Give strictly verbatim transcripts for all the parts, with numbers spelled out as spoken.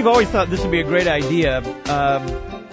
We've always thought this would be a great idea, um,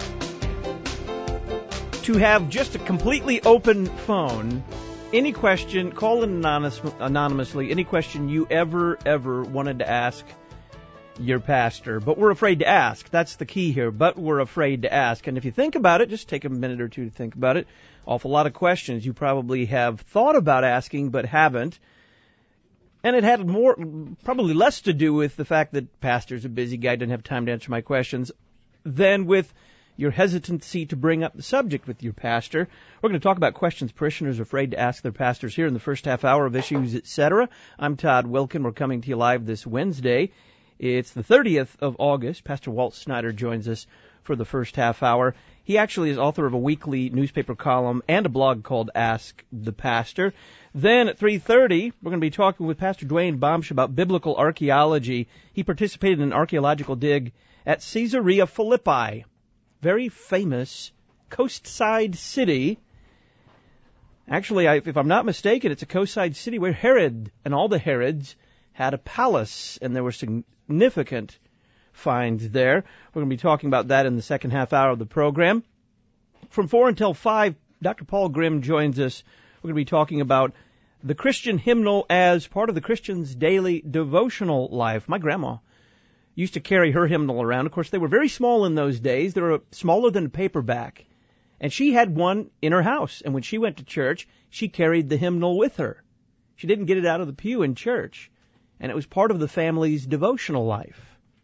to have just a completely open phone. Any question, call in anonymous, anonymously, any question you ever, ever wanted to ask your pastor. But we're afraid to ask. That's the key here, but we're afraid to ask. And if you think about it, just take a minute or two to think about it. Awful lot of questions you probably have thought about asking but haven't. And it had more, probably less to do with the fact that pastor's a busy guy, didn't have time to answer my questions, than with your hesitancy to bring up the subject with your pastor. We're going to talk about questions parishioners are afraid to ask their pastors here in the first half hour of Issues, et cetera. I'm Todd Wilkin. We're coming to you live this Wednesday. It's the thirtieth of August. Pastor Walt Snyder joins us for the first half hour. He actually is author of a weekly newspaper column and a blog called Ask the Pastor. Then at three thirty, we're going to be talking with Pastor Dwayne Bomsch about biblical archaeology. He participated in an archaeological dig at Caesarea Philippi, very famous coastside city. Actually, I, if I'm not mistaken, it's a coastside city where Herod and all the Herods had a palace, and there were significant finds there. We're going to be talking about that in the second half hour of the program. From four until five, Doctor Paul Grimm joins us. We're going to be talking about the Christian hymnal as part of the Christian's daily devotional life. My grandma used to carry her hymnal around. Of course, they were very small in those days. They were smaller than a paperback. And she had one in her house. And when she went to church, she carried the hymnal with her. She didn't get it out of the pew in church. And it was part of the family's devotional life.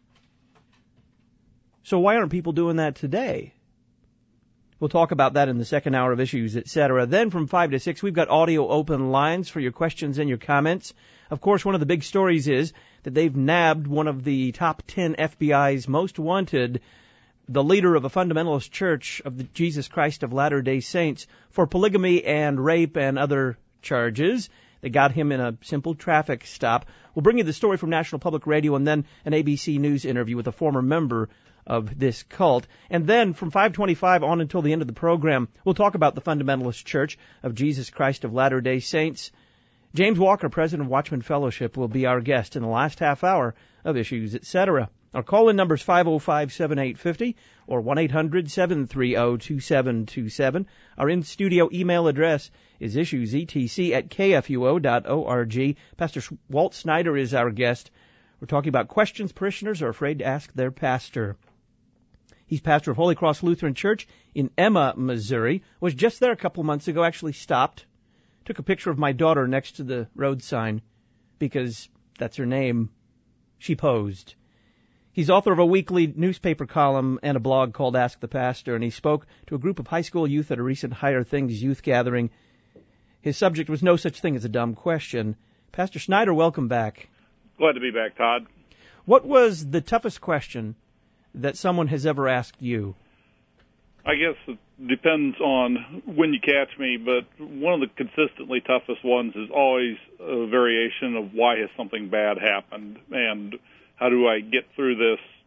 So why aren't people doing that today? We'll talk about that in the second hour of Issues, et cetera. Then from five to six, we've got audio open lines for your questions and your comments. Of course, one of the big stories is that they've nabbed one of the top ten F B I's most wanted, the leader of a fundamentalist church of the Jesus Christ of Latter-day Saints, for polygamy and rape and other charges. They got him in a simple traffic stop. We'll bring you the story from National Public Radio and then an A B C News interview with a former member of this cult. And then from five twenty-five on until the end of the program, we'll talk about the Fundamentalist Church of Jesus Christ of Latter-day Saints. James Walker, president of Watchman Fellowship, will be our guest in the last half hour of Issues, et cetera. Our call-in number is five oh five, seven eight five oh or one eight hundred, seven three oh, two seven two seven. Our in-studio email address is issuesetc at k f u o dot org. Pastor Walt Snyder is our guest. We're talking about questions parishioners are afraid to ask their pastor. He's pastor of Holy Cross Lutheran Church in Emma, Missouri. Was just there a couple months ago, actually stopped. Took a picture of my daughter next to the road sign because that's her name. She posed. He's author of a weekly newspaper column and a blog called Ask the Pastor, and he spoke to a group of high school youth at a recent Higher Things youth gathering. His subject was no such thing as a dumb question. Pastor Snyder, welcome back. Glad to be back, Todd. What was the toughest question that someone has ever asked you? I guess it depends on when you catch me, but one of the consistently toughest ones is always a variation of why has something bad happened, and how do I get through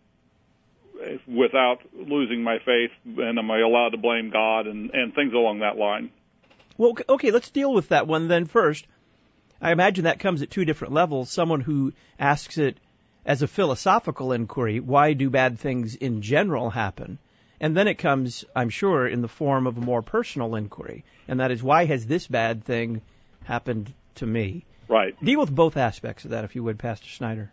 this without losing my faith, and am I allowed to blame God, and, and things along that line. Well, okay, let's deal with that one then first. I imagine that comes at two different levels. Someone who asks it as a philosophical inquiry, why do bad things in general happen? And then it comes, I'm sure, in the form of a more personal inquiry, and that is, why has this bad thing happened to me? Right. Deal with both aspects of that, if you would, Pastor Snyder.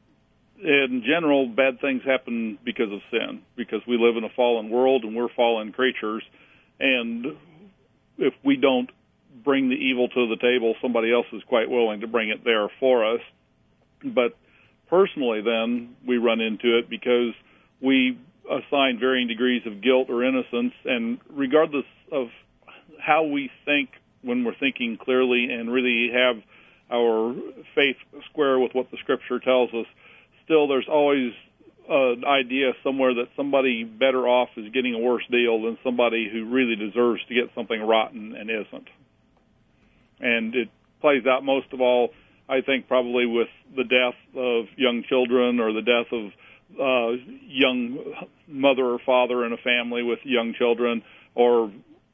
In general, bad things happen because of sin, because we live in a fallen world and we're fallen creatures, and if we don't bring the evil to the table, somebody else is quite willing to bring it there for us. But personally, then, we run into it because we assign varying degrees of guilt or innocence, and regardless of how we think when we're thinking clearly and really have our faith square with what the Scripture tells us, still there's always an idea somewhere that somebody better off is getting a worse deal than somebody who really deserves to get something rotten and isn't. And it plays out most of all, I think, probably with the death of young children or the death of uh, young mother or father in a family with young children, or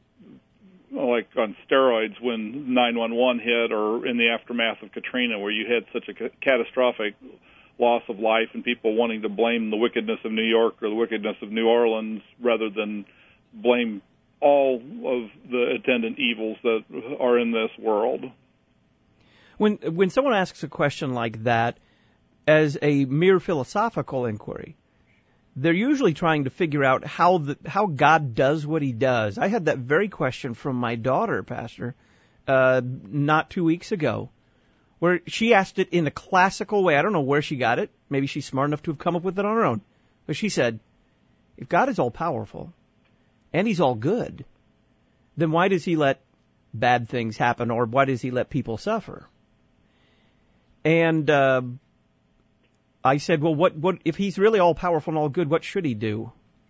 like on steroids when nine one one hit, or in the aftermath of Katrina, where you had such a ca- catastrophic loss of life and people wanting to blame the wickedness of New York or the wickedness of New Orleans rather than blame all of the attendant evils that are in this world. When when someone asks a question like that as a mere philosophical inquiry, they're usually trying to figure out how the, how God does what he does. I had that very question from my daughter, Pastor, uh, not two weeks ago, where she asked it in a classical way. I don't know where she got it. Maybe she's smart enough to have come up with it on her own. But she said, if God is all-powerful and he's all good, then why does he let bad things happen, or why does he let people suffer? And uh, I said, well, what, what if he's really all-powerful and all good, what should he do?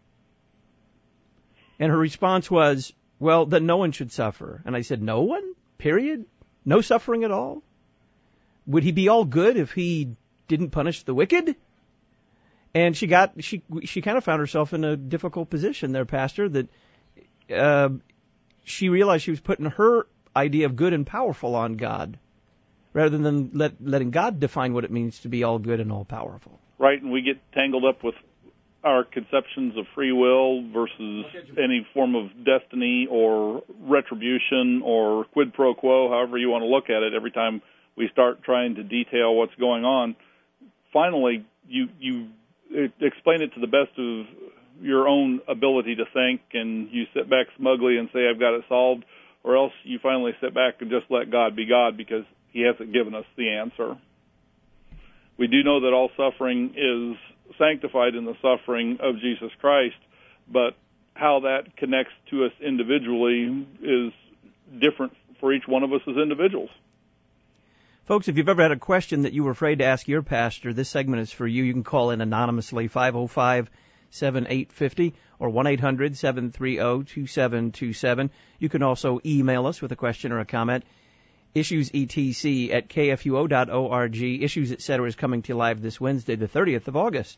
And her response was, well, then no one should suffer. And I said, no one? Period? No suffering at all? Would he be all good if he didn't punish the wicked? And she got she she kind of found herself in a difficult position there, Pastor, that uh, she realized she was putting her idea of good and powerful on God, rather than let, letting God define what it means to be all good and all powerful. Right, and we get tangled up with our conceptions of free will versus any form of destiny or retribution or quid pro quo, however you want to look at it, every time we start trying to detail what's going on. Finally, you you explain it to the best of your own ability to think, and you sit back smugly and say, I've got it solved, or else you finally sit back and just let God be God because he hasn't given us the answer. We do know that all suffering is sanctified in the suffering of Jesus Christ, but how that connects to us individually is different for each one of us as individuals. Folks, if you've ever had a question that you were afraid to ask your pastor, this segment is for you. You can call in anonymously, five oh five, seven eight five oh or one eight hundred, seven three zero, two seven two seven. You can also email us with a question or a comment. issuesetc at k f u o dot org. Issues, et cetera is coming to you live this Wednesday, the thirtieth of August.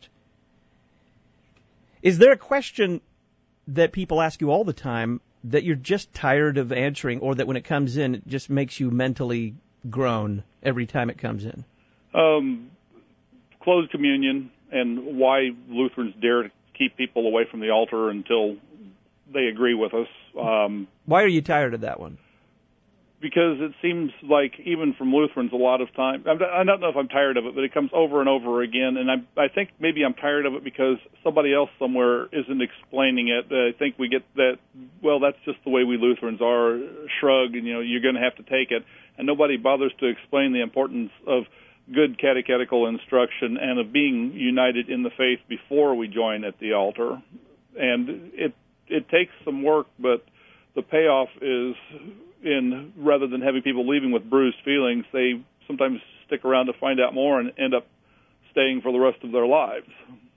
Is there a question that people ask you all the time that you're just tired of answering, or that when it comes in, it just makes you mentally groan every time it comes in? Um, closed communion, and why Lutherans dare to keep people away from the altar until they agree with us. Um, why are you tired of that one? Because it seems like even from Lutherans a lot of time, I don't know if I'm tired of it, but it comes over and over again, and I, I think maybe I'm tired of it because somebody else somewhere isn't explaining it. I think we get that, well, that's just the way we Lutherans are, shrug, and, you know, you're going to have to take it, and nobody bothers to explain the importance of good catechetical instruction and of being united in the faith before we join at the altar. And it it takes some work, but the payoff is in, rather than having people leaving with bruised feelings, they sometimes stick around to find out more and end up staying for the rest of their lives.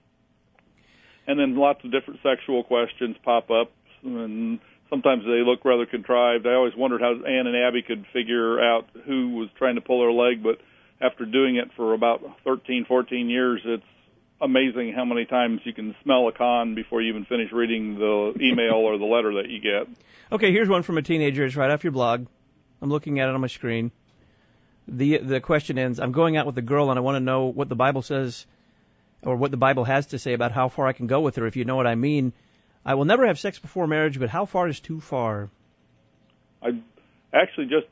And then lots of different sexual questions pop up, and sometimes they look rather contrived. I always wondered how Anne and Abby could figure out who was trying to pull her leg, but after doing it for about thirteen, fourteen years, it's amazing how many times you can smell a con before you even finish reading the email or the letter that you get. Okay, here's one from a teenager. It's right off your blog. I'm looking at it on my screen. The the question ends, I'm going out with a girl and I want to know what the Bible says, or what the Bible has to say about how far I can go with her, if you know what I mean. I will never have sex before marriage, but how far is too far? I actually just...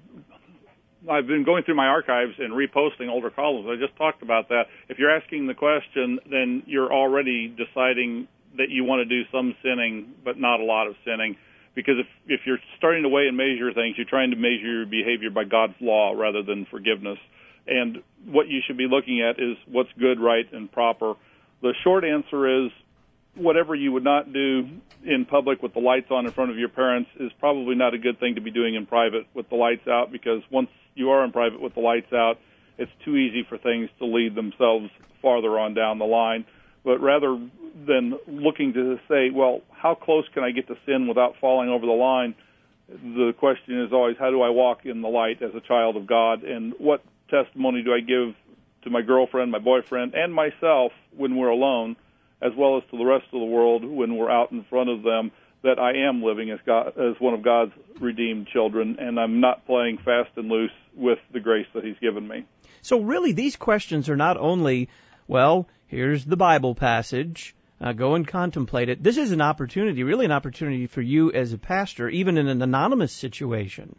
I've been going through my archives and reposting older columns. I just talked about that. If you're asking the question, then you're already deciding that you want to do some sinning, but not a lot of sinning. Because if, if you're starting to weigh and measure things, you're trying to measure your behavior by God's law rather than forgiveness. And what you should be looking at is what's good, right, and proper. The short answer is whatever you would not do in public with the lights on in front of your parents is probably not a good thing to be doing in private with the lights out, because once you are in private with the lights out, it's too easy for things to lead themselves farther on down the line. But rather than looking to say, well, how close can I get to sin without falling over the line, the question is always, how do I walk in the light as a child of God, and what testimony do I give to my girlfriend, my boyfriend, and myself when we're alone, as well as to the rest of the world when we're out in front of them, that I am living as God, as one of God's redeemed children, and I'm not playing fast and loose with the grace that He's given me. So really, these questions are not only, well, here's the Bible passage, uh, go and contemplate it. This is an opportunity, really an opportunity for you as a pastor, even in an anonymous situation,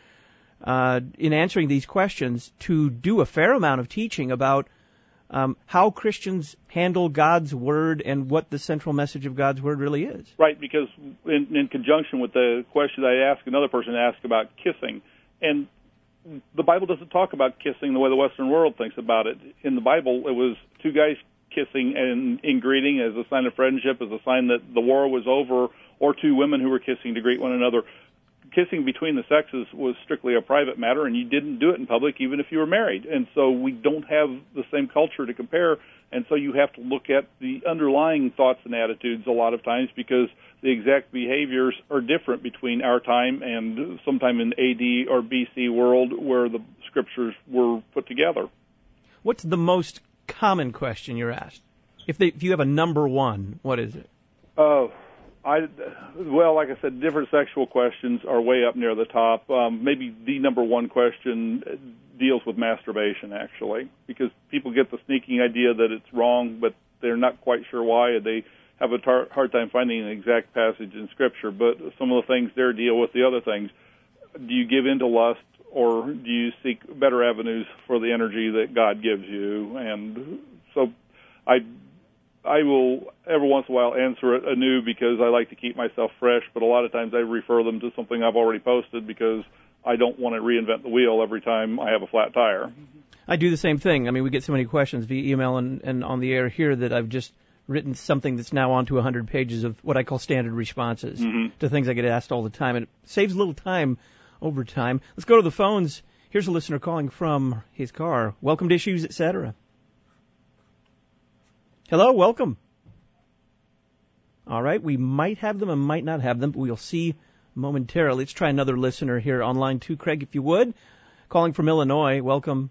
uh, in answering these questions, to do a fair amount of teaching about Um, how Christians handle God's Word and what the central message of God's Word really is. Right, because in, in conjunction with the question I asked, another person asked about kissing. And the Bible doesn't talk about kissing the way the Western world thinks about it. In the Bible, it was two guys kissing and in greeting as a sign of friendship, as a sign that the war was over, or two women who were kissing to greet one another. Kissing between the sexes was strictly a private matter, and you didn't do it in public even if you were married. And so we don't have the same culture to compare, and so you have to look at the underlying thoughts and attitudes a lot of times, because the exact behaviors are different between our time and sometime in A D or B C world where the scriptures were put together. What's the most common question you're asked? If, they, if you have a number one, what is it? Oh, I, well, like I said, different sexual questions are way up near the top. Um, maybe the number one question deals with masturbation, actually, because people get the sneaking idea that it's wrong, but they're not quite sure why. They have a tar- hard time finding an exact passage in Scripture, but some of the things there deal with the other things. Do you give in to lust, or do you seek better avenues for the energy that God gives you? And so I... I will every once in a while answer it anew because I like to keep myself fresh, but a lot of times I refer them to something I've already posted because I don't want to reinvent the wheel every time I have a flat tire. I do the same thing. I mean, we get so many questions via email and, and on the air here that I've just written something that's now on to one hundred pages of what I call standard responses mm-hmm. to things I get asked all the time, and it saves a little time over time. Let's go to the phones. Here's a listener calling from his car. Welcome to Issues, et cetera. Hello, welcome. All right, we might have them and might not have them, but we'll see momentarily. Let's try another listener here on line two. Craig, if you would, calling from Illinois. Welcome.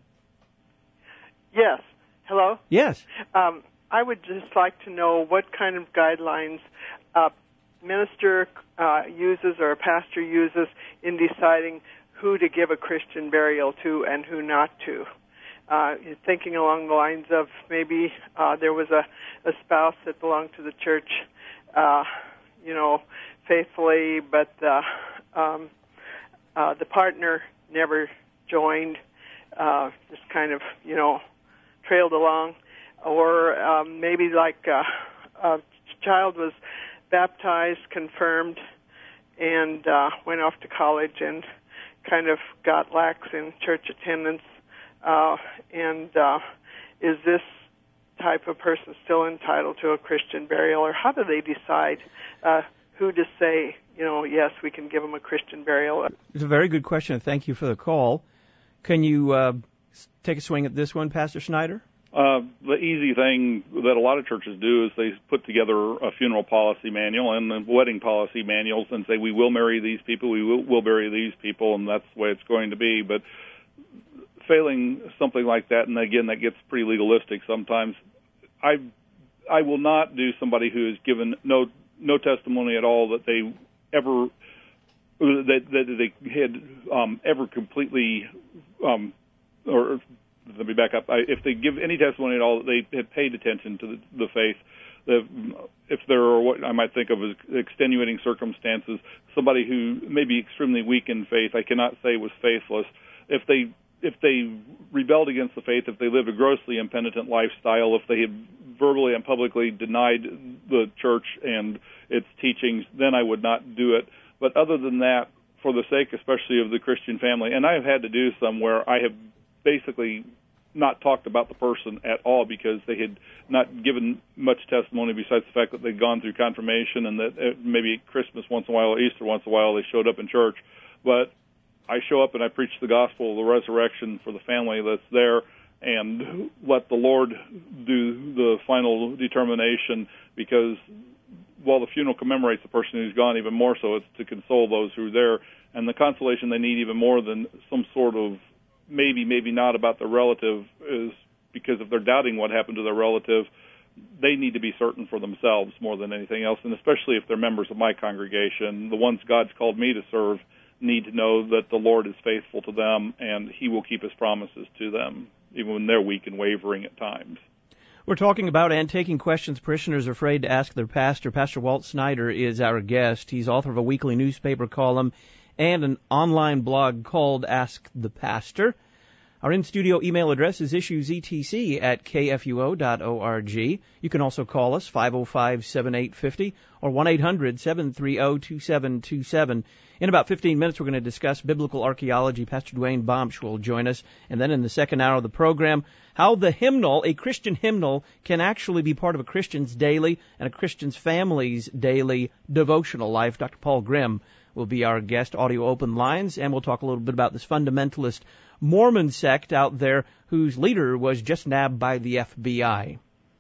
Yes. Hello? Yes. Um, I would just like to know what kind of guidelines a minister uh, uses or a pastor uses in deciding who to give a Christian burial to and who not to. Uh, thinking along the lines of maybe uh, there was a, a spouse that belonged to the church, uh, you know, faithfully, but uh, um, uh, the partner never joined, uh, just kind of, you know, trailed along. Or um, maybe like uh, a child was baptized, confirmed, and uh, went off to college and kind of got lax in church attendance. Uh, and uh, is this type of person still entitled to a Christian burial, or how do they decide uh, who to say, you know, yes, we can give them a Christian burial? It's a very good question. Thank you for the call. Can you uh, take a swing at this one, Pastor Schneider? Uh, the easy thing that a lot of churches do is they put together a funeral policy manual and the wedding policy manuals and say, we will marry these people, we will, will bury these people, and that's the way it's going to be. But failing something like that, and again, that gets pretty legalistic sometimes, I I will not do somebody who has given no no testimony at all that they ever that that they had um, ever completely um, or let me back up. I, if they give any testimony at all that they had paid attention to the, the faith, the, if there are what I might think of as extenuating circumstances, somebody who may be extremely weak in faith, I cannot say was faithless. If they if they rebelled against the faith, if they lived a grossly impenitent lifestyle, if they had verbally and publicly denied the church and its teachings, then I would not do it. But other than that, for the sake especially of the Christian family, and I have had to do some where I have basically not talked about the person at all because they had not given much testimony besides the fact that they'd gone through confirmation and that maybe at Christmas once in a while or Easter once in a while they showed up in church. But I show up and I preach the gospel of the resurrection for the family that's there and let the Lord do the final determination, because while the funeral commemorates the person who's gone, even more so it's to console those who are there. And the consolation they need even more than some sort of maybe, maybe not about the relative is because if they're doubting what happened to their relative, they need to be certain for themselves more than anything else, and especially if they're members of my congregation. The ones God's called me to serve need to know that the Lord is faithful to them, and He will keep His promises to them, even when they're weak and wavering at times. We're talking about and taking questions parishioners are afraid to ask their pastor. Pastor Walt Snyder is our guest. He's author of a weekly newspaper column and an online blog called Ask the Pastor. Our in-studio email address is issuesetc at k f u o dot org. You can also call us, five oh five, seven eight five oh or one eight hundred, seven three zero, two seven two seven. In about fifteen minutes, we're going to discuss biblical archaeology. Pastor Dwayne Bomsch will join us. And then in the second hour of the program, how the hymnal, a Christian hymnal, can actually be part of a Christian's daily and a Christian's family's daily devotional life. Doctor Paul Grimm will be our guest, audio open lines, and we'll talk a little bit about this fundamentalist Mormon sect out there whose leader was just nabbed by the F B I.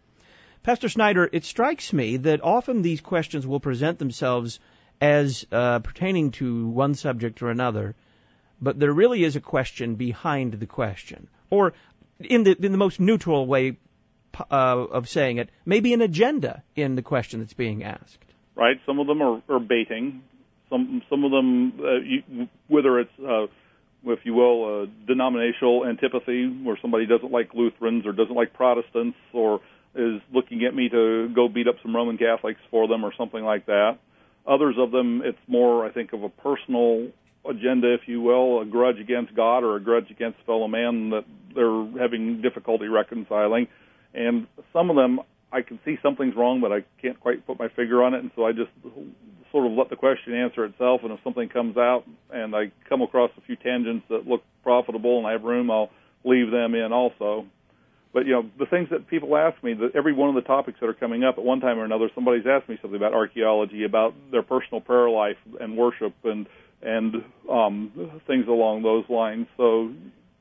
Pastor Snyder, it strikes me that often these questions will present themselves as uh, pertaining to one subject or another, but there really is a question behind the question, or in the in the most neutral way uh, of saying it, maybe an agenda in the question that's being asked. Right. Some of them are, are baiting. Some some of them, uh, you, whether it's uh, if you will, a denominational antipathy, where somebody doesn't like Lutherans or doesn't like Protestants, or is looking at me to go beat up some Roman Catholics for them or something like that. Others of them, it's more, I think, of a personal agenda, if you will, a grudge against God or a grudge against fellow man that they're having difficulty reconciling. And some of them, I can see something's wrong, but I can't quite put my finger on it, and so I just sort of let the question answer itself, and if something comes out and I come across a few tangents that look profitable and I have room, I'll leave them in also. But, you know, the things that people ask me, that every one of the topics that are coming up at one time or another, somebody's asked me something about archaeology, about their personal prayer life and worship and and um, things along those lines. So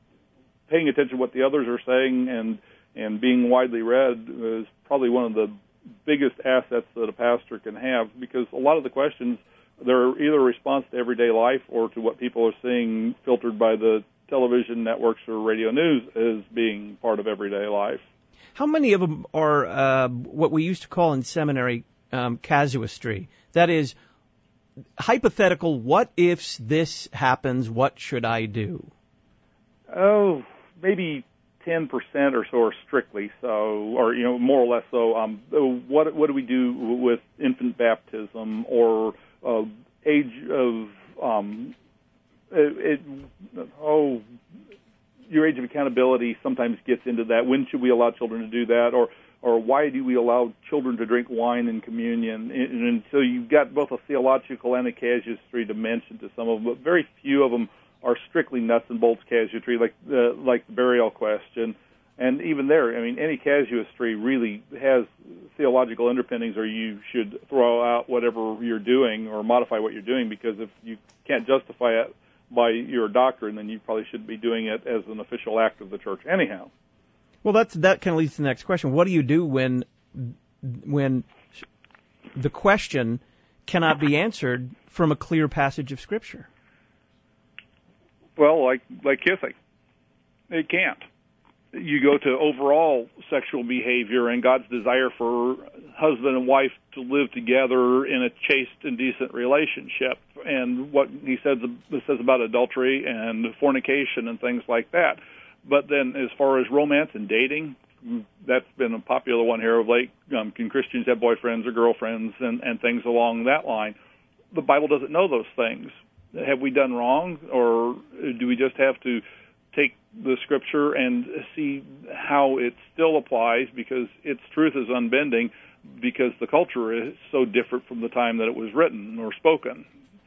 paying attention to what the others are saying and, and being widely read is probably one of the biggest assets that a pastor can have, because a lot of the questions, they're either a response to everyday life or to what people are seeing filtered by the television networks or radio news as being part of everyday life. How many of them are uh, what we used to call in seminary um, casuistry? That is, hypothetical, what ifs this happens, what should I do? Oh, maybe ten percent or so are strictly so, or, you know, more or less so. Um, what what do we do with infant baptism or uh, age of um, It, it, oh, your age of accountability sometimes gets into that. When should we allow children to do that? Or or why do we allow children to drink wine in communion? And, and so you've got both a theological and a casuistry dimension to some of them, but very few of them are strictly nuts and bolts casuistry, like the, like the burial question. And even there, I mean, any casuistry really has theological underpinnings, or you should throw out whatever you're doing or modify what you're doing, because if you can't justify it by your doctrine, then you probably shouldn't be doing it as an official act of the church anyhow. Well, that's that kind of leads to the next question. What do you do when when the question cannot be answered from a clear passage of Scripture? Well, like like kissing, it can't. You go to overall sexual behavior and God's desire for husband and wife to live together in a chaste and decent relationship, and what he says says about adultery and fornication and things like that. But then as far as romance and dating, that's been a popular one here of late. Um, can Christians have boyfriends or girlfriends and, and things along that line? The Bible doesn't know those things. Have we done wrong, or do we just have to take the Scripture and see how it still applies, because its truth is unbending, because the culture is so different from the time that it was written or spoken?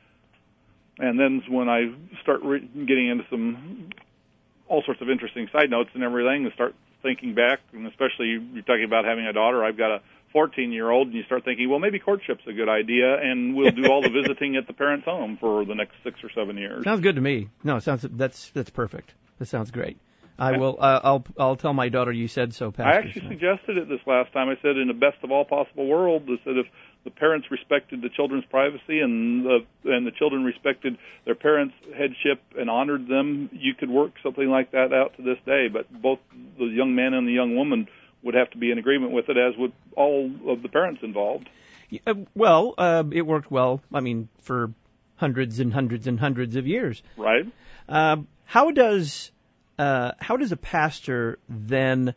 And then when I start re- getting into some all sorts of interesting side notes and everything, and start thinking back, and especially you're talking about having a daughter. I've got a fourteen-year-old, and you start thinking, well, maybe courtship's a good idea, and we'll do all the visiting at the parent's home for the next six or seven years. Sounds good to me. No, it sounds that's that's perfect. That sounds great. I will. Uh, I'll. I'll tell my daughter you said so, Pastor. I actually suggested it this last time. I said, in the best of all possible worlds, I said if the parents respected the children's privacy and the and the children respected their parents' headship and honored them, you could work something like that out to this day. But both the young man and the young woman would have to be in agreement with it, as would all of the parents involved. Uh, well, uh, it worked well, I mean, for hundreds and hundreds and hundreds of years. Right. Uh, how does uh, how does a pastor then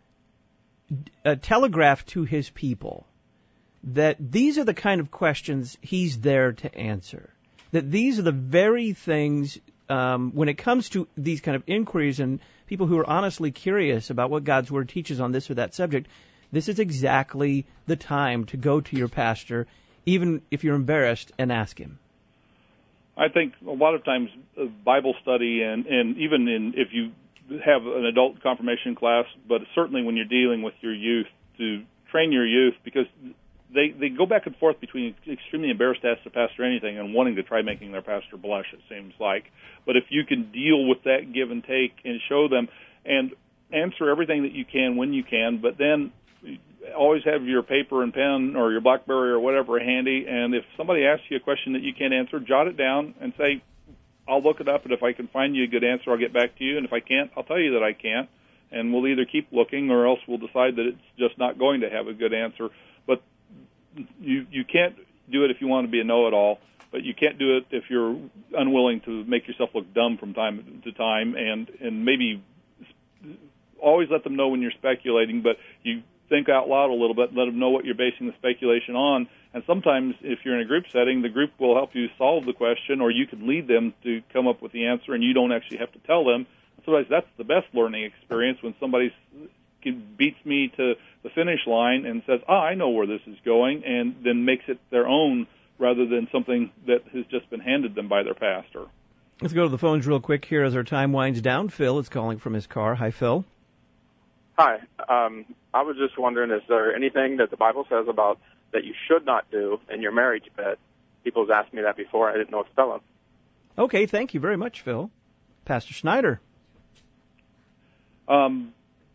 uh, telegraph to his people that these are the kind of questions he's there to answer? That these are the very things, um, when it comes to these kind of inquiries and people who are honestly curious about what God's Word teaches on this or that subject, this is exactly the time to go to your pastor, even if you're embarrassed, and ask him. I think a lot of times uh, Bible study and, and even in if you have an adult confirmation class, but certainly when you're dealing with your youth, to train your youth, because they, they go back and forth between extremely embarrassed to ask the pastor anything and wanting to try making their pastor blush, it seems like. But if you can deal with that give and take and show them and answer everything that you can when you can, but then always have your paper and pen or your BlackBerry or whatever handy, and if somebody asks you a question that you can't answer, jot it down and say, I'll look it up, and if I can find you a good answer, I'll get back to you, and if I can't, I'll tell you that I can't, and we'll either keep looking or else we'll decide that it's just not going to have a good answer. But you you can't do it if you want to be a know-it-all, but you can't do it if you're unwilling to make yourself look dumb from time to time, and, and maybe always let them know when you're speculating, but you think out loud a little bit and let them know what you're basing the speculation on. And sometimes if you're in a group setting, the group will help you solve the question, or you can lead them to come up with the answer, and you don't actually have to tell them. Sometimes that's the best learning experience, when somebody beats me to the finish line and says, ah, I know where this is going, and then makes it their own rather than something that has just been handed them by their pastor. Let's go to the phones real quick here as our time winds down. Phil is calling from his car. Hi, Phil. Hi. Um, I was just wondering, is there anything that the Bible says about that you should not do in your marriage bed? People have asked me that before. I didn't know what to tell them. Okay, thank you very much, Phil. Pastor Schneider. Um,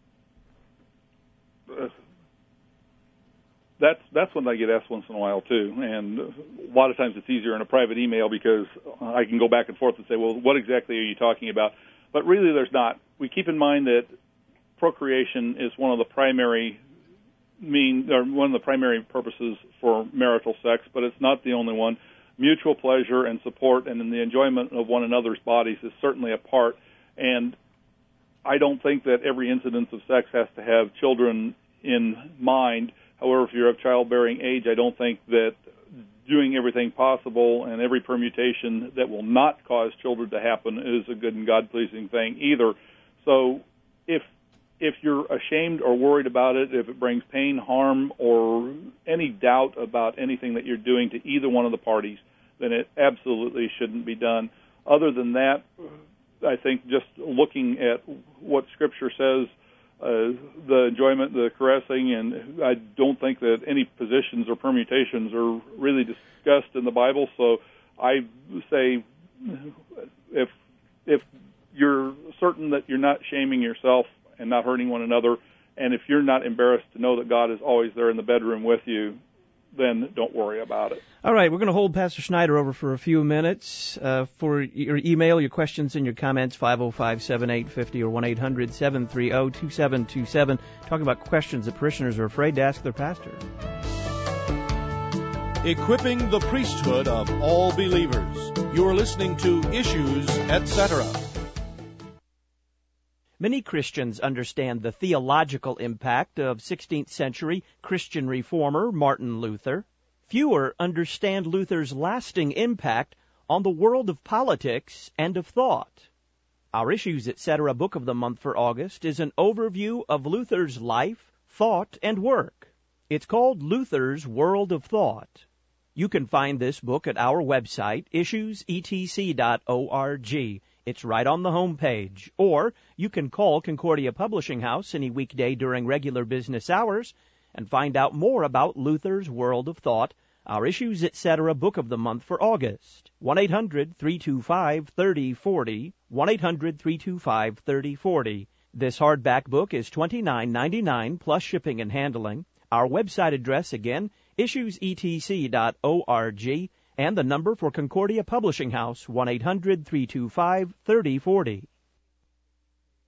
uh, that's that's one I get asked once in a while too, and a lot of times it's easier in a private email because I can go back and forth and say, well, what exactly are you talking about? But really, there's not. We keep in mind that procreation is one of the primary mean or one of the primary purposes for marital sex, but it's not the only one. Mutual pleasure and support and in the enjoyment of one another's bodies is certainly a part, and I don't think that every incidence of sex has to have children in mind. However, if you're of childbearing age, I don't think that doing everything possible and every permutation that will not cause children to happen is a good and God-pleasing thing either. So if if you're ashamed or worried about it, if it brings pain, harm, or any doubt about anything that you're doing to either one of the parties, then it absolutely shouldn't be done. Other than that, I think just looking at what Scripture says, uh, the enjoyment, the caressing, and I don't think that any positions or permutations are really discussed in the Bible. So I say if if you're certain that you're not shaming yourself and not hurting one another, and if you're not embarrassed to know that God is always there in the bedroom with you, then don't worry about it. All right, we're going to hold Pastor Schneider over for a few minutes. Uh, for your email, your questions, and your comments, five oh five, seven eight five oh or one eight hundred, seven three oh, two seven two seven. Talking about questions that parishioners are afraid to ask their pastor. Equipping the priesthood of all believers. You're listening to Issues, et cetera. Many Christians understand the theological impact of sixteenth century Christian reformer Martin Luther. Fewer understand Luther's lasting impact on the world of politics and of thought. Our Issues, et cetera. Book of the month for August is an overview of Luther's life, thought, and work. It's called Luther's World of Thought. You can find this book at our website, issues e t c dot org. It's right on the home page. Or you can call Concordia Publishing House any weekday during regular business hours and find out more about Luther's World of Thought, our Issues, et cetera. Book of the month for August. one eight hundred, three two five, three oh four oh, one eight hundred, three two five, three oh four oh. This hardback book is twenty-nine ninety-nine plus shipping and handling. Our website address again, issues e t c dot org. And the number for Concordia Publishing House, one eight hundred, three two five, three oh four oh.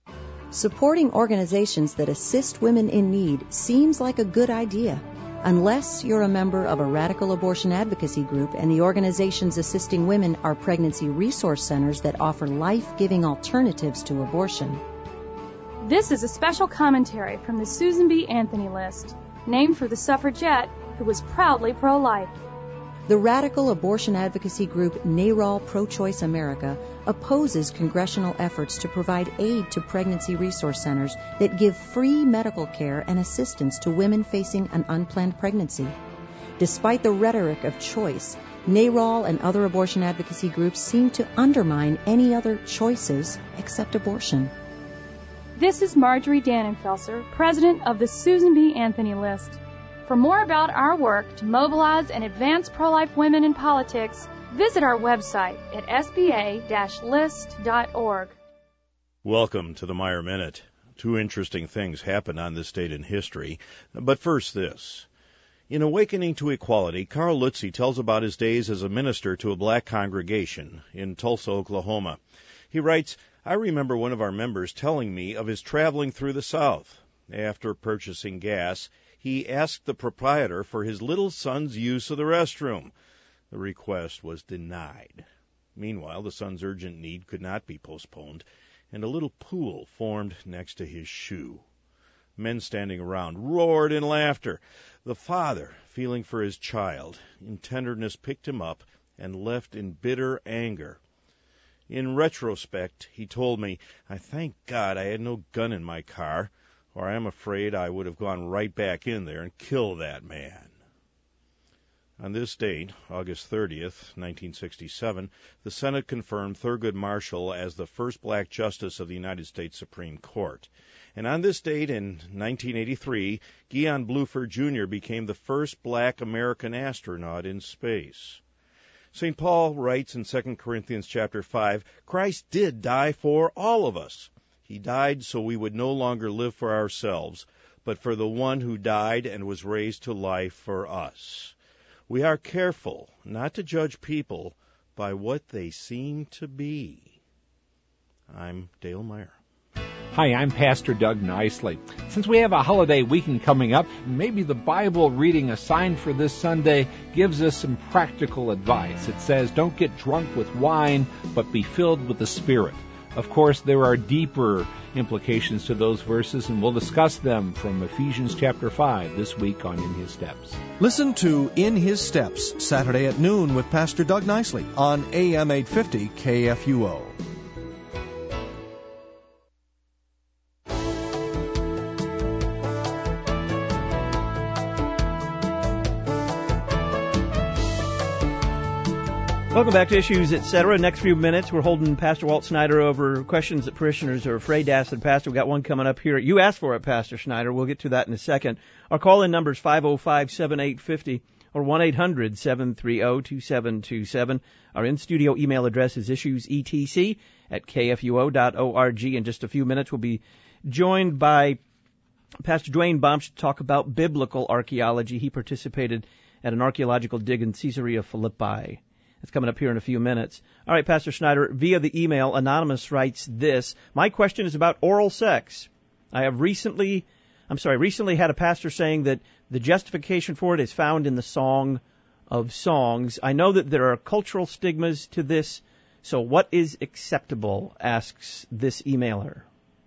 Supporting organizations that assist women in need seems like a good idea, unless you're a member of a radical abortion advocacy group and the organizations assisting women are pregnancy resource centers that offer life-giving alternatives to abortion. This is a special commentary from the Susan B. Anthony List, named for the suffragette who was proudly pro-life. The radical abortion advocacy group NARAL Pro-Choice America opposes congressional efforts to provide aid to pregnancy resource centers that give free medical care and assistance to women facing an unplanned pregnancy. Despite the rhetoric of choice, NARAL and other abortion advocacy groups seem to undermine any other choices except abortion. This is Marjorie Dannenfelser, president of the Susan B. Anthony List. For more about our work to mobilize and advance pro-life women in politics, visit our website at s b a dash list dot org. Welcome to the Meyer Minute. Two interesting things happened on this date in history. But first this. In Awakening to Equality, Carl Lutze tells about his days as a minister to a black congregation in Tulsa, Oklahoma. He writes, I remember one of our members telling me of his traveling through the South. After purchasing gas, he asked the proprietor for his little son's use of the restroom. The request was denied. Meanwhile, the son's urgent need could not be postponed, and a little pool formed next to his shoe. Men standing around roared in laughter. The father, feeling for his child, in tenderness picked him up and left in bitter anger. In retrospect, he told me, I thank God I had no gun in my car, or I am afraid I would have gone right back in there and killed that man. On this date, August thirtieth, nineteen sixty-seven, the Senate confirmed Thurgood Marshall as the first black justice of the United States Supreme Court. And on this date in nineteen eighty-three, Guion Bluford Junior became the first black American astronaut in space. Saint Paul writes in Second Corinthians chapter five, Christ did die for all of us. He died so we would no longer live for ourselves, but for the one who died and was raised to life for us. We are careful not to judge people by what they seem to be. I'm Dale Meyer. Hi, I'm Pastor Doug Nicely. Since we have a holiday weekend coming up, maybe the Bible reading assigned for this Sunday gives us some practical advice. It says, don't get drunk with wine, but be filled with the Spirit. Of course, there are deeper implications to those verses, and we'll discuss them from Ephesians chapter five this week on In His Steps. Listen to In His Steps, Saturday at noon with Pastor Doug Nicely on A M eight fifty K F U O. Welcome back to Issues, et cetera. Next few minutes, we're holding Pastor Walt Snyder over questions that parishioners are afraid to ask the pastor. We've got one coming up here. You asked for it, Pastor Snyder. We'll get to that in a second. Our call-in number is five oh five, seven eight five oh or one eight hundred, seven three oh, two seven two seven. Our in-studio email address is issuesetc at k f u o dot org. In just a few minutes, we'll be joined by Pastor Dwayne Baumsch to talk about biblical archaeology. He participated at an archaeological dig in Caesarea Philippi. It's coming up here in a few minutes. All right, Pastor Schneider, via the email, Anonymous writes this. My question is about oral sex. I have recently, I'm sorry, recently had a pastor saying that the justification for it is found in the Song of Songs. I know that there are cultural stigmas to this, so what is acceptable, asks this emailer.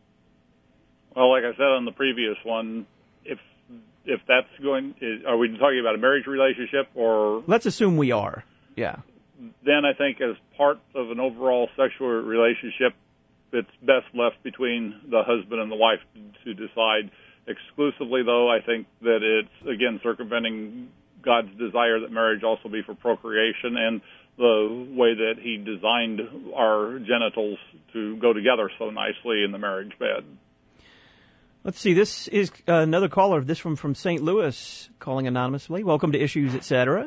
Well, like I said on the previous one, if if that's going, is, are we talking about a marriage relationship or? Let's assume we are, yeah. Then I think as part of an overall sexual relationship, it's best left between the husband and the wife to decide. Exclusively, though, I think that it's, again, circumventing God's desire that marriage also be for procreation and the way that he designed our genitals to go together so nicely in the marriage bed. Let's see, this is uh, another caller, this one from Saint Louis, calling anonymously. Welcome to Issues, et cetera.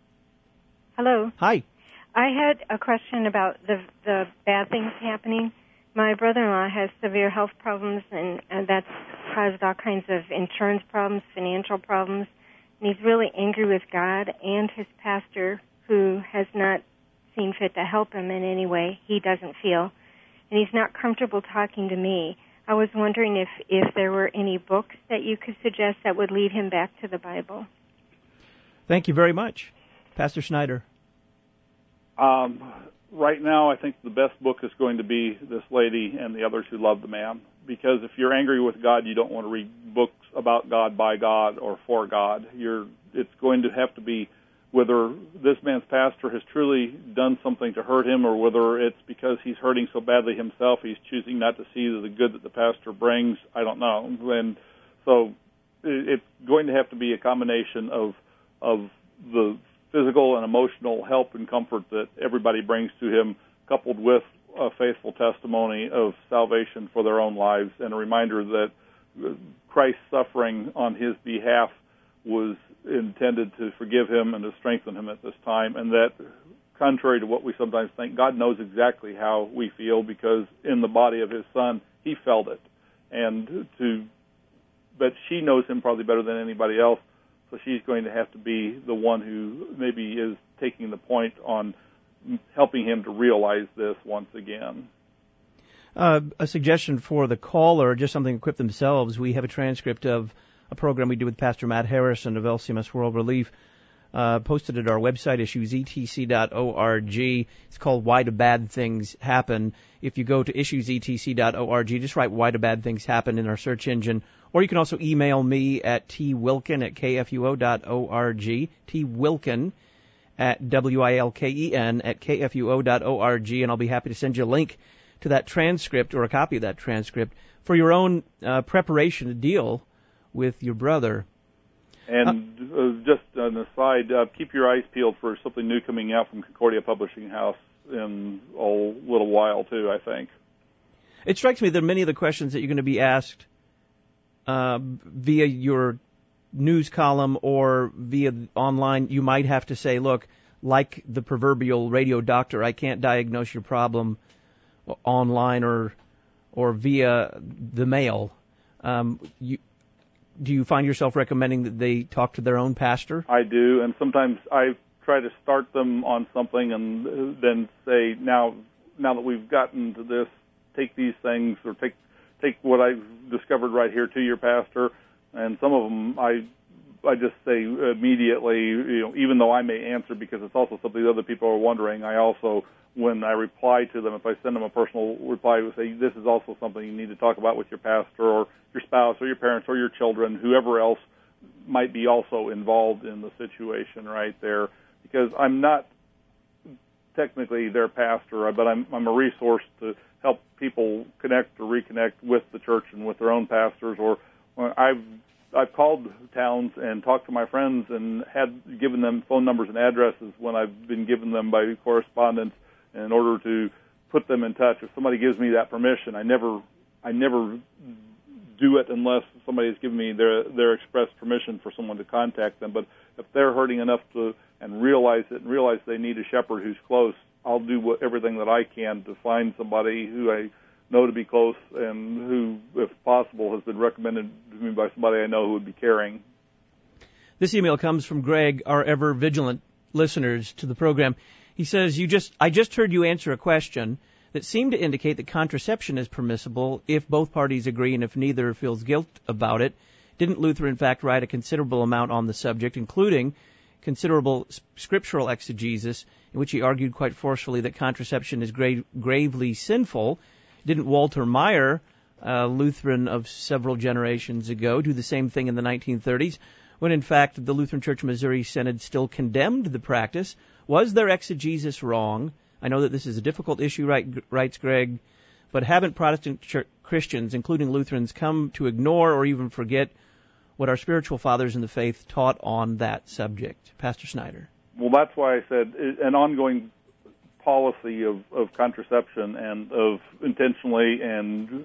Hello. Hi. I had a question about the the bad things happening. My brother-in-law has severe health problems, and, and that's caused all kinds of insurance problems, financial problems, and he's really angry with God and his pastor, who has not seen fit to help him in any way he doesn't feel, and he's not comfortable talking to me. I was wondering if, if there were any books that you could suggest that would lead him back to the Bible. Thank you very much. Pastor Schneider. Um, right now, I think the best book is going to be This Lady and the Others Who Love the Man, because if you're angry with God, you don't want to read books about God, by God, or for God. You're, it's going to have to be whether this man's pastor has truly done something to hurt him, or whether it's because he's hurting so badly himself, he's choosing not to see the good that the pastor brings. I don't know. And so it's going to have to be a combination of of the physical and emotional help and comfort that everybody brings to him, coupled with a faithful testimony of salvation for their own lives, and a reminder that Christ's suffering on his behalf was intended to forgive him and to strengthen him at this time, and that, contrary to what we sometimes think, God knows exactly how we feel, because in the body of his Son, he felt it. And to, but she knows him probably better than anybody else, so she's going to have to be the one who maybe is taking the point on helping him to realize this once again. Uh, a suggestion for the caller, just something to equip themselves. We have a transcript of a program we did with Pastor Matt Harrison of L C M S World Relief, uh, posted at our website, issues e t c dot org. It's called Why Do Bad Things Happen? If you go to issues e t c dot org, just write Why Do Bad Things Happen in our search engine. Or you can also email me at twilken at k f u o dot org, twilken at W I L K E N at k f u o dot org, and I'll be happy to send you a link to that transcript or a copy of that transcript for your own uh, preparation to deal with your brother. And uh, just an aside, uh, keep your eyes peeled for something new coming out from Concordia Publishing House in a little while, too, I think. It strikes me that many of the questions that you're going to be asked uh, via your news column or via online, you might have to say, look, like the proverbial radio doctor, I can't diagnose your problem online or or via the mail. Um, you, do you find yourself recommending that they talk to their own pastor? I do, and sometimes I try to start them on something and then say, now now that we've gotten to this, take these things or take take what I've discovered right here to your pastor. And some of them I I just say immediately, you know, even though I may answer because it's also something other people are wondering, I also, when I reply to them, if I send them a personal reply, I would say, this is also something you need to talk about with your pastor or your spouse or your parents or your children, whoever else might be also involved in the situation right there. Because I'm not technically their pastor, but I'm, I'm a resource to help people connect or reconnect with the church and with their own pastors. Or I've I've called towns and talked to my friends and had given them phone numbers and addresses when I've been given them by correspondence in order to put them in touch. If somebody gives me that permission, I never I never do it unless somebody has given me their their express permission for someone to contact them. But if they're hurting enough to and realize it and realize they need a shepherd who's close, I'll do what, everything that I can to find somebody who I know to be close and who, if possible, has been recommended to me by somebody I know who would be caring. This email comes from Greg, our ever vigilant listeners to the program. He says, "You just I just heard you answer a question that seemed to indicate that contraception is permissible if both parties agree and if neither feels guilt about it. Didn't Luther, in fact, write a considerable amount on the subject, including considerable scriptural exegesis, in which he argued quite forcefully that contraception is gra- gravely sinful? Didn't Walter Meyer, a Lutheran of several generations ago, do the same thing in the nineteen thirties, when in fact the Lutheran Church of Missouri Synod still condemned the practice? Was their exegesis wrong? I know that this is a difficult issue, right, writes Greg, but haven't Protestant church Christians, including Lutherans, come to ignore or even forget what our spiritual fathers in the faith taught on that subject?" Pastor Schneider. Well, that's why I said an ongoing policy of, of contraception and of intentionally and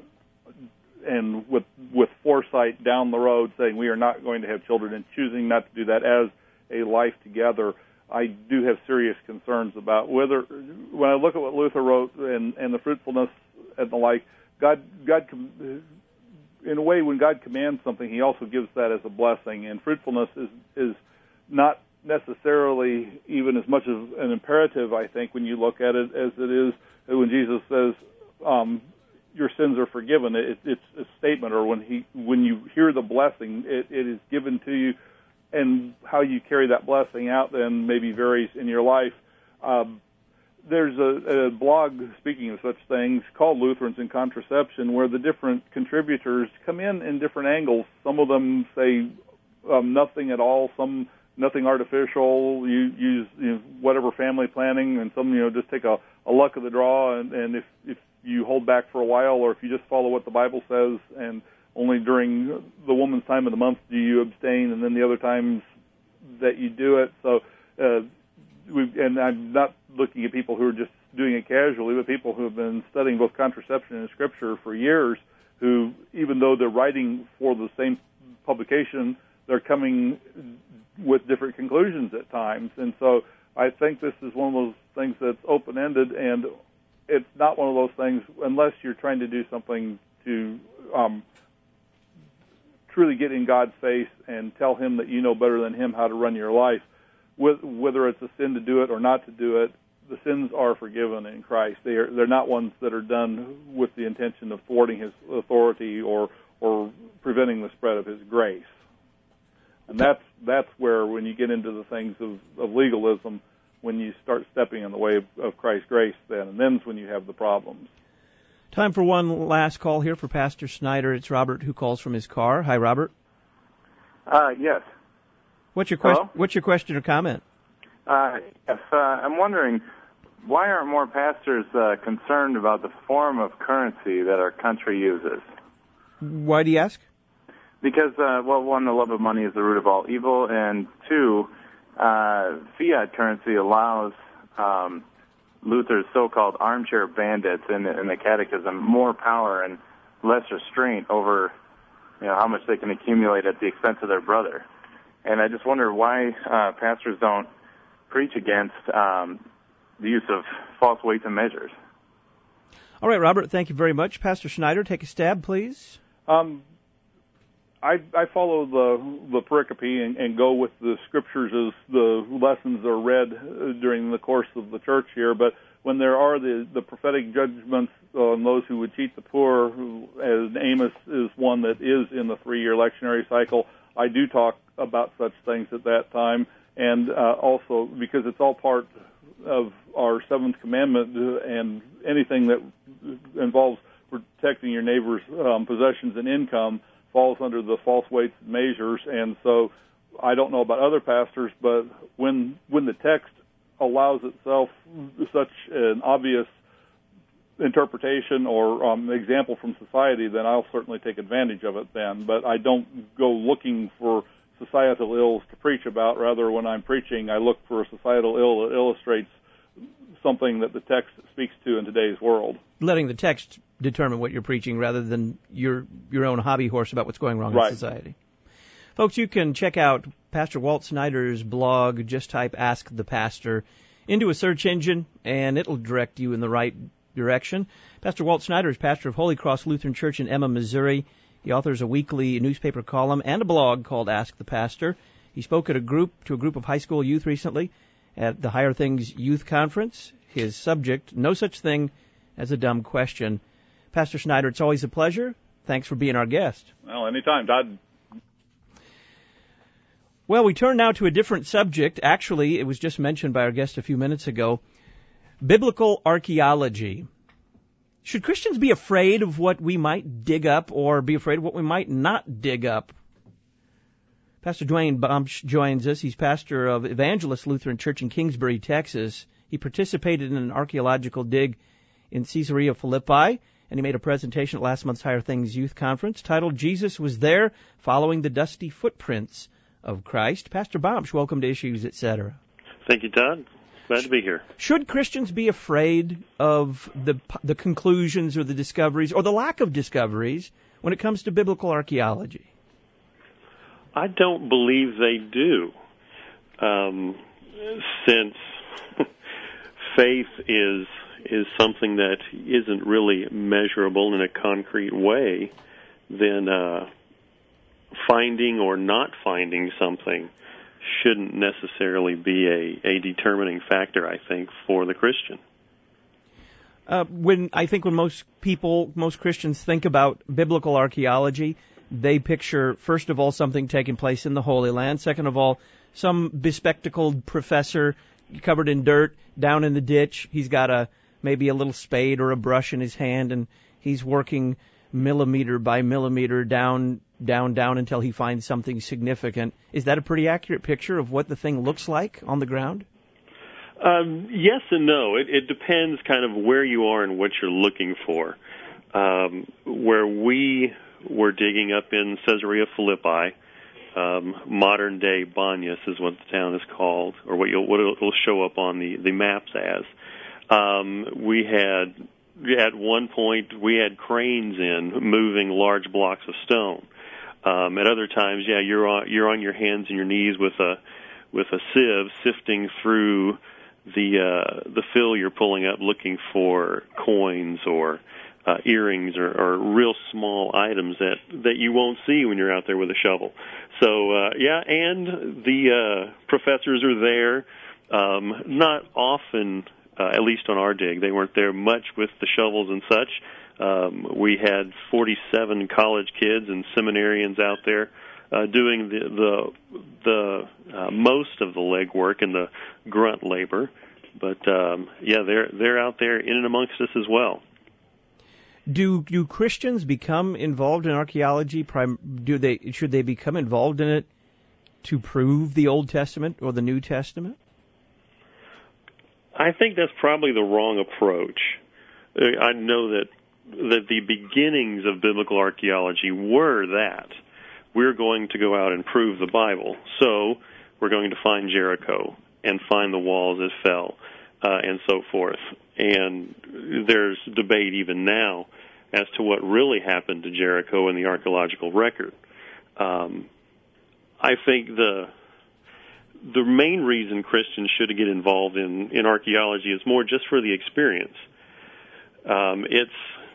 and with with foresight down the road saying we are not going to have children and choosing not to do that as a life together. I do have serious concerns about whether, when I look at what Luther wrote and, and the fruitfulness and the like, God, God, in a way, when God commands something, He also gives that as a blessing. And fruitfulness is is not necessarily even as much as an imperative, I think, when you look at it, as it is when Jesus says, um, your sins are forgiven. It, it's a statement, or when he when you hear the blessing, it, it is given to you, and how you carry that blessing out then maybe varies in your life. Um, there's a, a blog, speaking of such things, called Lutherans in Contraception, where the different contributors come in in different angles. Some of them say um, nothing at all, some nothing artificial, you use you know, whatever family planning, and some, you know, just take a, a luck of the draw, and, and if, if you hold back for a while, or if you just follow what the Bible says, and only during the woman's time of the month do you abstain, and then the other times that you do it. So, uh, we've, and I'm not looking at people who are just doing it casually, but people who have been studying both contraception and Scripture for years, who, even though they're writing for the same publication, they're coming with different conclusions at times. And so I think this is one of those things that's open-ended, and it's not one of those things, unless you're trying to do something to um, truly get in God's face and tell him that you know better than him how to run your life. Whether it's a sin to do it or not to do it, the sins are forgiven in Christ. They are, they're not ones that are done with the intention of thwarting his authority or or preventing the spread of his grace. And that's that's where, when you get into the things of, of legalism, when you start stepping in the way of, of Christ's grace, then, and then's when you have the problems. Time for one last call here for Pastor Snyder. It's Robert who calls from his car. Hi, Robert. Uh, yes. What's your question? What's your question or comment? Uh, yes, uh, I'm wondering, why aren't more pastors uh, concerned about the form of currency that our country uses? Why do you ask? Because, uh, well, one, the love of money is the root of all evil, and two, uh, fiat currency allows um, Luther's so-called armchair bandits in the, in the Catechism more power and less restraint over, you know, how much they can accumulate at the expense of their brother. And I just wonder why uh, pastors don't preach against um, the use of false weights and measures. All right, Robert, thank you very much. Pastor Schneider, take a stab, please. Um, I, I follow the the pericope and, and go with the Scriptures as the lessons are read during the course of the church here. But when there are the, the prophetic judgments on those who would cheat the poor, who, as Amos is one that is in the three-year lectionary cycle, I do talk about such things at that time. And uh, also, because it's all part of our seventh commandment, and anything that involves protecting your neighbor's um, possessions and income falls under the false weights and measures. And so I don't know about other pastors, but when when the text allows itself such an obvious interpretation or um, example from society, then I'll certainly take advantage of it then. But I don't go looking for societal ills to preach about. Rather, when I'm preaching, I look for a societal ill that illustrates something that the text speaks to in today's world. Letting the text determine what you're preaching rather than your your own hobby horse about what's going wrong right. in society. Folks, you can check out Pastor Walt Snyder's blog. Just type Ask the Pastor into a search engine, and it'll direct you in the right direction. Pastor Walt Snyder is pastor of Holy Cross Lutheran Church in Emma, Missouri. He authors a weekly newspaper column and a blog called Ask the Pastor. He spoke at a group to a group of high school youth recently at the Higher Things Youth Conference. His subject, no such thing as a dumb question. Pastor Snyder, it's always a pleasure. Thanks for being our guest. Well, anytime, Todd. Well, we turn now to a different subject. Actually, it was just mentioned by our guest a few minutes ago. Biblical archaeology. Should Christians be afraid of what we might dig up or be afraid of what we might not dig up? Pastor Dwayne Baumsch joins us. He's pastor of Evangelist Lutheran Church in Kingsbury, Texas. He participated in an archaeological dig in Caesarea Philippi, and he made a presentation at last month's Higher Things Youth Conference titled Jesus Was There, Following the Dusty Footprints of Christ. Pastor Baumsch, welcome to Issues, et cetera. Thank you, Todd. Glad to be here. Should Christians be afraid of the the conclusions or the discoveries or the lack of discoveries when it comes to biblical archaeology? I don't believe they do, um, since faith is is something that isn't really measurable in a concrete way. Then uh, finding or not finding something shouldn't necessarily be a, a determining factor, I think, for the Christian. Uh, when I think when most people, most Christians think about biblical archaeology, they picture, first of all, something taking place in the Holy Land. Second of all, some bespectacled professor covered in dirt down in the ditch. He's got a maybe a little spade or a brush in his hand, and he's working millimeter by millimeter down, down, down until he finds something significant. Is that a pretty accurate picture of what the thing looks like on the ground? Um, yes and no. It, it depends kind of where you are and what you're looking for. Um, where we were digging up in Caesarea Philippi, um, modern-day Banyas is what the town is called, or what, you'll, what it'll show up on the, the maps as. Um, we had, at one point, we had cranes in moving large blocks of stone. Um, at other times, yeah, you're on, you're on your hands and your knees with a with a sieve sifting through the uh, the fill you're pulling up, looking for coins or uh, earrings or, or real small items that, that you won't see when you're out there with a shovel. So uh, yeah, and the uh, professors are there. Um, not often, uh, at least on our dig, they weren't there much with the shovels and such. Um, we had forty-seven college kids and seminarians out there uh, doing the the, the uh, most of the legwork and the grunt labor. But um, yeah, they're they're out there in and amongst us as well. Do do Christians become involved in archaeology? Prim, do they should they become involved in it to prove the Old Testament or the New Testament? I think that's probably the wrong approach. I know that that the beginnings of biblical archaeology were that we're going to go out and prove the Bible. So we're going to find Jericho and find the walls that fell, uh, and so forth. And there's debate even now as to what really happened to Jericho in the archaeological record. Um, I think the the main reason Christians should get involved in, in archaeology is more just for the experience. Um, it's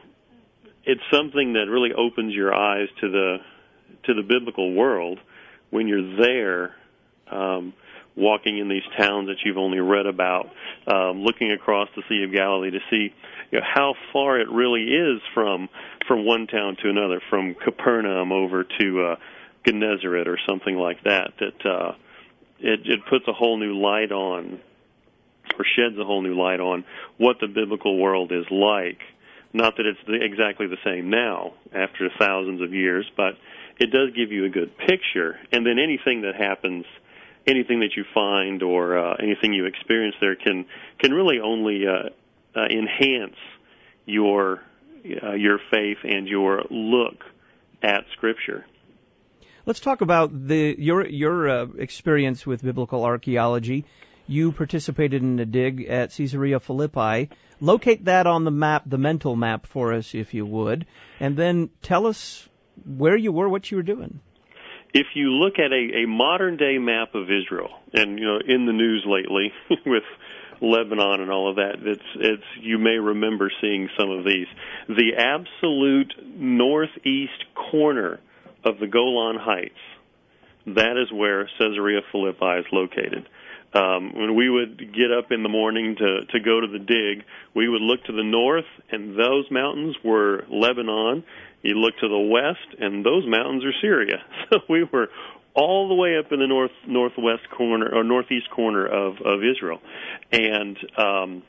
it's something that really opens your eyes to the to the biblical world when you're there, um, walking in these towns that you've only read about, um, looking across the Sea of Galilee to see, you know, how far it really is from from one town to another, from Capernaum over to uh, Gennesaret or something like that. That uh, it, it puts a whole new light on, or sheds a whole new light on what the biblical world is like. Not that it's the, exactly the same now after thousands of years, but it does give you a good picture. And then anything that happens, anything that you find or uh, anything you experience there can can really only uh, uh, enhance your uh, your faith and your look at Scripture. Let's talk about the your your uh, experience with biblical archaeology. You participated in a dig at Caesarea Philippi. Locate that on the map, the mental map for us, if you would, and then tell us where you were, what you were doing. If you look at a, a modern-day map of Israel, and you know, in the news lately with Lebanon and all of that, it's, it's you may remember seeing some of these. The absolute northeast corner of the Golan Heights, that is where Caesarea Philippi is located. Um, when we would get up in the morning to, to go to the dig, we would look to the north, and those mountains were Lebanon. You look to the west, and those mountains are Syria. So we were all the way up in the north northwest corner or northeast corner of, of Israel. And um,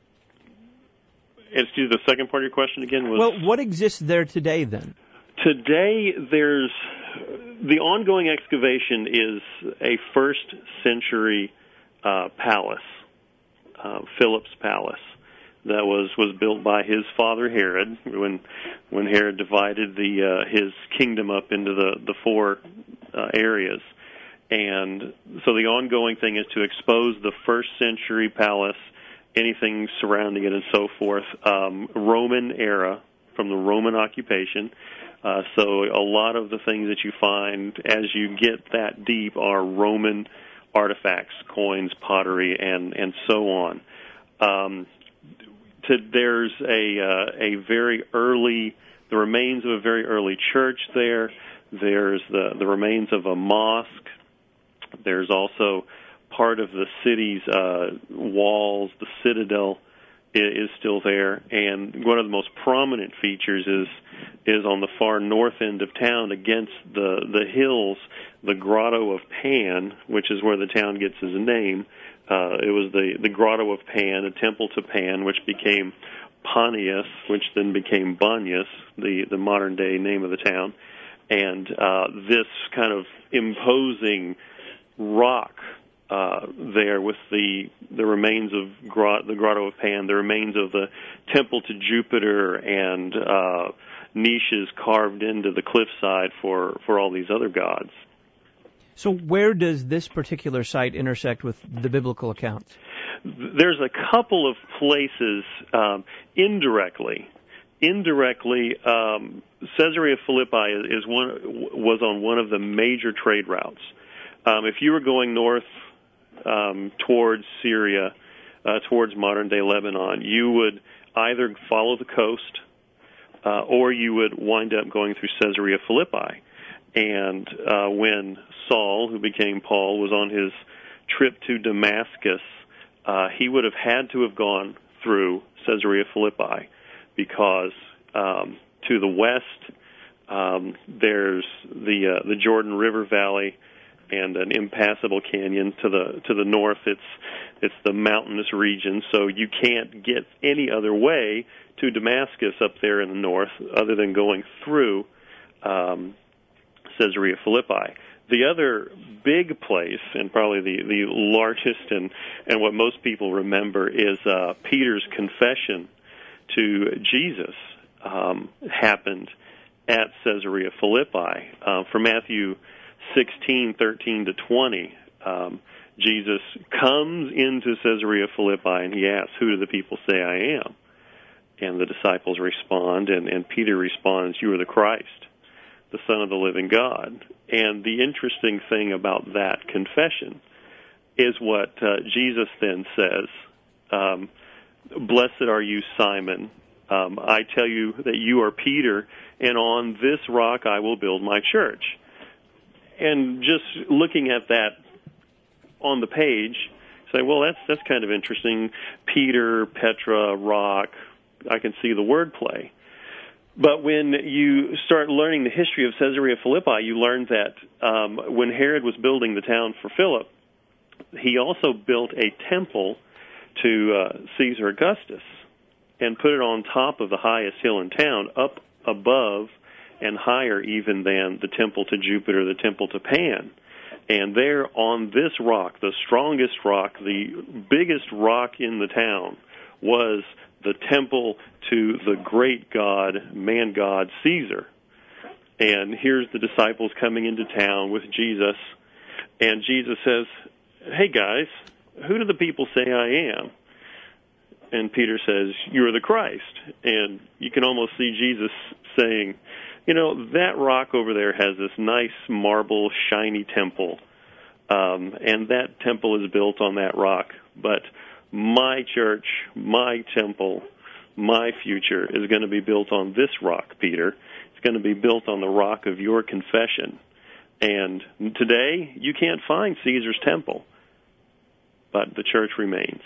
excuse the second part of your question again was. Well, what exists there today then? Today, there's the ongoing excavation is a first century uh, palace, uh, Philip's palace, that was, was built by his father Herod when when Herod divided the uh, his kingdom up into the the four uh, areas, and so the ongoing thing is to expose the first century palace, anything surrounding it, and so forth. Um, Roman era, from the Roman occupation. Uh, so a lot of the things that you find as you get that deep are Roman artifacts, coins, pottery, and, and so on. Um, to, there's a uh, a very early, the remains of a very early church there. There's the, the remains of a mosque. There's also part of the city's uh, walls, the citadel is still there, and one of the most prominent features is is on the far north end of town against the the hills, the Grotto of Pan, which is where the town gets its name. Uh, it was the, the Grotto of Pan, a temple to Pan, which became Panias, which then became Banyas, the, the modern-day name of the town. And uh, this kind of imposing rock uh, there with the the remains of grot, the Grotto of Pan, the remains of the temple to Jupiter, and uh, niches carved into the cliffside for, for all these other gods. So where does this particular site intersect with the biblical accounts? There's a couple of places um, indirectly. Indirectly, um, Caesarea Philippi is one was on one of the major trade routes. Um, if you were going north um, towards Syria, uh, towards modern-day Lebanon, you would either follow the coast uh, or you would wind up going through Caesarea Philippi. And uh, when Saul, who became Paul, was on his trip to Damascus, uh, he would have had to have gone through Caesarea Philippi because um, to the west um, there's the uh, the Jordan River Valley and an impassable canyon. To the to the north, it's it's the mountainous region, so you can't get any other way to Damascus up there in the north other than going through Um, Caesarea Philippi. The other big place, and probably the, the largest and, and what most people remember, is uh, Peter's confession to Jesus um, happened at Caesarea Philippi. Uh, from Matthew sixteen, thirteen to twenty, um, Jesus comes into Caesarea Philippi and he asks, "Who do the people say I am?" And the disciples respond, and, and Peter responds, "You are the Christ, the Son of the living God." And the interesting thing about that confession is what uh, Jesus then says, um, "Blessed are you, Simon. Um, I tell you that you are Peter, and on this rock I will build my church." And just looking at that on the page, say, well, that's that's kind of interesting. Peter, Petra, rock. I can see the wordplay. But when you start learning the history of Caesarea Philippi, you learn that um, when Herod was building the town for Philip, he also built a temple to uh, Caesar Augustus and put it on top of the highest hill in town, up above and higher even than the temple to Jupiter, the temple to Pan. And there on this rock, the strongest rock, the biggest rock in the town, was the temple to the great god, man god, Caesar. And here's the disciples coming into town with Jesus, and Jesus says, "Hey guys, who do the people say I am?" And Peter says, "You're the Christ." And you can almost see Jesus saying, you know, that rock over there has this nice marble, shiny temple, um, and that temple is built on that rock, but my church, my temple, my future is going to be built on this rock, Peter. It's going to be built on the rock of your confession. And today, you can't find Caesar's temple, but the church remains.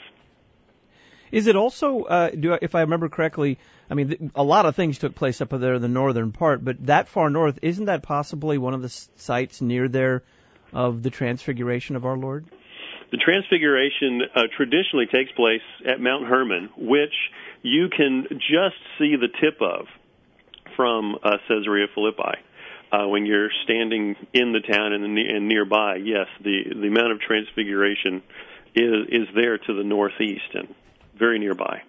Is it also, uh, do I, if I remember correctly, I mean, th- a lot of things took place up there in the northern part, but that far north, isn't that possibly one of the s- sites near there of the transfiguration of our Lord? The transfiguration uh, traditionally takes place at Mount Hermon, which you can just see the tip of from uh, Caesarea Philippi. Uh, when you're standing in the town and, and nearby, yes, the, the Mount of Transfiguration is, is there to the northeast and very nearby.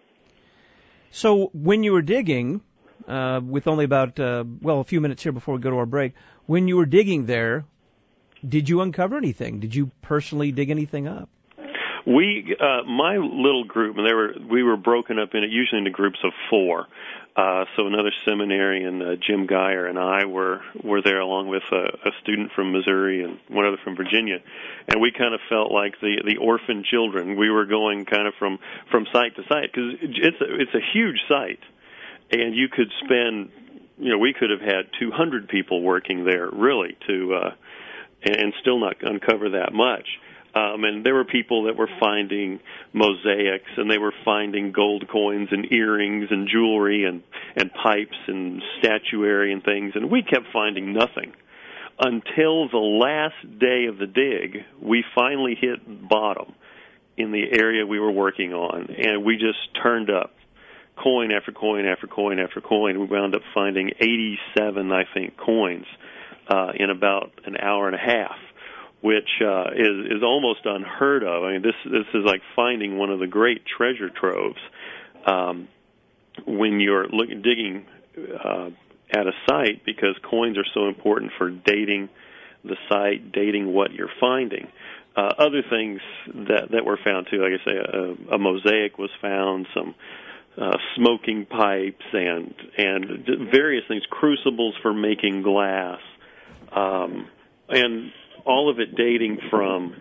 So when you were digging, uh, with only about, uh, well, a few minutes here before we go to our break, when you were digging there, did you uncover anything? Did you personally dig anything up? We, uh, my little group, and they were, we were broken up in it, usually into groups of four. Uh, so another seminarian, uh, Jim Geyer, and I were, were there along with a, a student from Missouri and one other from Virginia. And we kind of felt like the, the orphan children. We were going kind of from, from site to site because it's a, it's a huge site. And you could spend, you know, we could have had two hundred people working there really to, uh, and still not uncover that much. Um, and there were people that were finding mosaics, and they were finding gold coins and earrings and jewelry and, and pipes and statuary and things, and we kept finding nothing. Until the last day of the dig, we finally hit bottom in the area we were working on, and we just turned up coin after coin after coin after coin. We wound up finding eighty-seven, I think, coins uh, in about an hour and a half, which uh, is, is almost unheard of. I mean, this this is like finding one of the great treasure troves um, when you're look, digging uh, at a site, because coins are so important for dating the site, dating what you're finding. Uh, other things that, that were found, too, like I say, a, a mosaic was found, some uh, smoking pipes, and, and various things, crucibles for making glass, um, and all of it dating from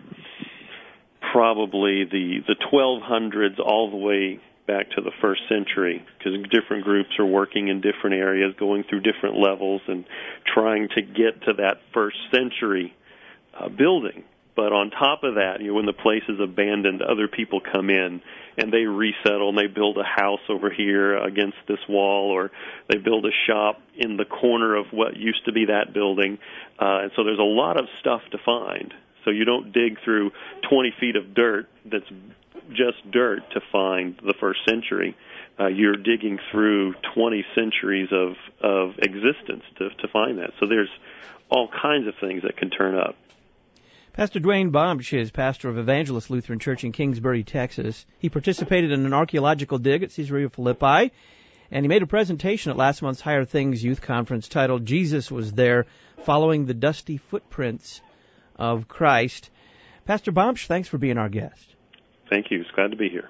probably the, the twelve hundreds all the way back to the first century, because different groups are working in different areas, going through different levels, and trying to get to that first century uh, building. But on top of that, you know, when the place is abandoned, other people come in and they resettle, and they build a house over here against this wall, or they build a shop in the corner of what used to be that building. Uh, and so there's a lot of stuff to find. So you don't dig through twenty feet of dirt that's just dirt to find the first century. Uh, you're digging through twenty centuries of, of existence to, to find that. So there's all kinds of things that can turn up. Pastor Dwayne Bomsch is pastor of Evangelist Lutheran Church in Kingsbury, Texas. He participated in an archaeological dig at Caesarea Philippi, and he made a presentation at last month's Higher Things Youth Conference titled "Jesus Was There, Following the Dusty Footprints of Christ." Pastor Bomsch, thanks for being our guest. Thank you. It's glad to be here.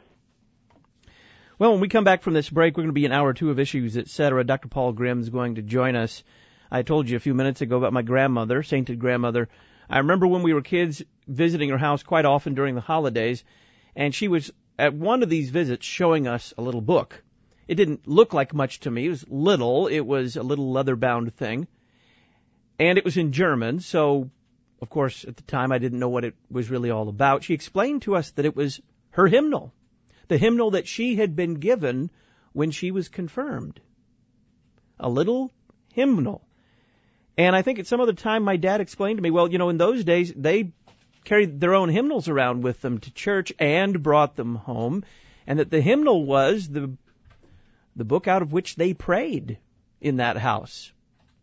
Well, when we come back from this break, we're going to be an hour or two of issues, et cetera. Doctor Paul Grimm is going to join us. I told you a few minutes ago about my grandmother, sainted grandmother. I remember when we were kids visiting her house quite often during the holidays, and she was at one of these visits showing us a little book. It didn't look like much to me. It was little. It was a little leather-bound thing, and it was in German, so, of course, at the time I didn't know what it was really all about. She explained to us that it was her hymnal, the hymnal that she had been given when she was confirmed. A little hymnal. And I think at some other time my dad explained to me, well, you know, in those days they carried their own hymnals around with them to church and brought them home, and that the hymnal was the the book out of which they prayed in that house.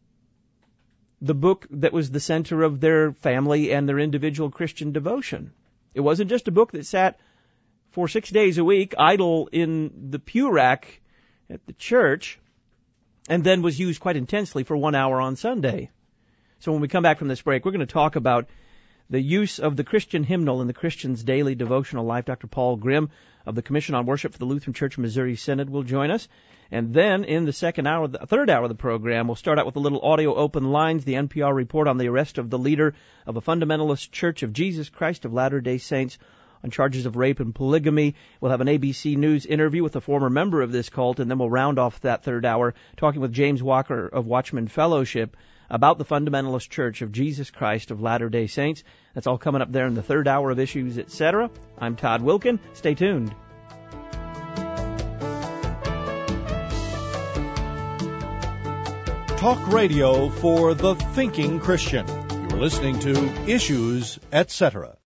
The book that was the center of their family and their individual Christian devotion. It wasn't just a book that sat for six days a week idle in the pew rack at the church, and then was used quite intensely for one hour on Sunday. So when we come back from this break, we're going to talk about the use of the Christian hymnal in the Christian's daily devotional life. Doctor Paul Grimm of the Commission on Worship for the Lutheran Church Missouri Synod will join us. And then in the second hour, the third hour of the program, we'll start out with a little audio open lines, the N P R report on the arrest of the leader of a fundamentalist Church of Jesus Christ of Latter-day Saints on charges of rape and polygamy. We'll have an A B C News interview with a former member of this cult, and then we'll round off that third hour talking with James Walker of Watchman Fellowship about the fundamentalist Church of Jesus Christ of Latter-day Saints. That's all coming up there in the third hour of Issues, et cetera. I'm Todd Wilkin. Stay tuned. Talk radio for the thinking Christian. You're listening to Issues, et cetera.